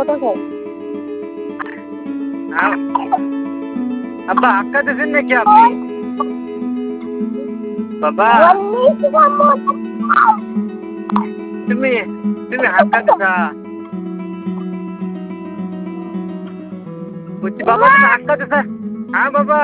अब्बा हक्का देसेन नाকি আপনি बाबा तुम्ही तुम्ही हक्का देता कुछ बाबा तुम्ही हक्का देता हाँ बाबा